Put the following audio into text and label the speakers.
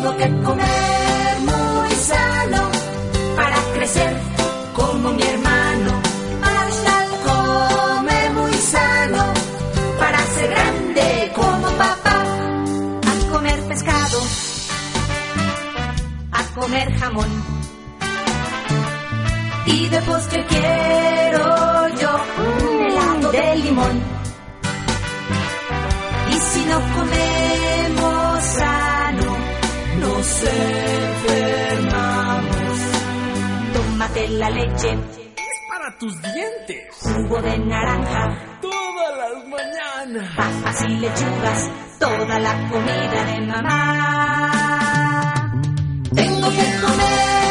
Speaker 1: Tengo que comer muy sano para crecer como mi hermano. Marshall come muy sano para ser grande como papá. A comer pescado, a comer jamón. Y de postre quiero yo un helado de limón. Y si no comemos sano, nos enfermamos. Tómate la leche,
Speaker 2: es para tus dientes.
Speaker 1: Jugo de naranja,
Speaker 2: Todas las mañanas.
Speaker 1: papas y lechugas, toda la comida de mamá. Tengo que comer